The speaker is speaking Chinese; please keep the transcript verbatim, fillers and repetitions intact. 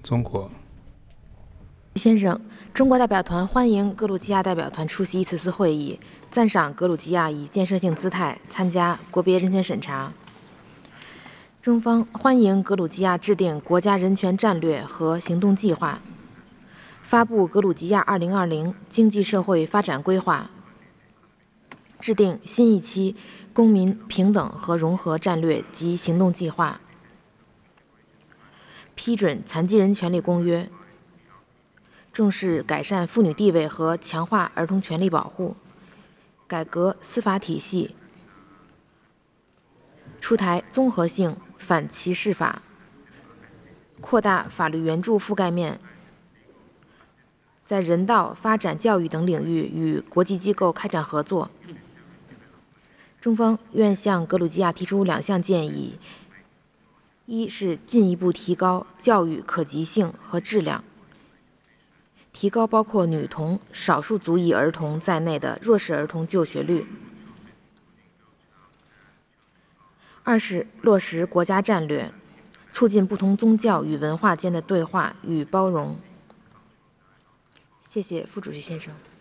中国。 先生，中国代表团欢迎格鲁吉亚代表团出席此次会议，赞赏格鲁吉亚以建设性姿态参加国别人权审查。中方欢迎格鲁吉亚制定国家人权战略和行动计划，发布格鲁吉亚二零二零经济社会发展规划，制定新一期公民平等和融合战略及行动计划，批准残疾人权利公约，重视改善妇女地位和强化儿童权利保护，改革司法体系，出台综合性反歧视法，扩大法律援助覆盖面，在人道、发展、教育等领域与国际机构开展合作。中方愿向格鲁吉亚提出两项建议：一是进一步提高教育可及性和质量，提高包括女童、少数族裔儿童在内的弱势儿童就学率；二是落实国家战略，促进不同宗教与文化间的对话与包容。谢谢副主席先生。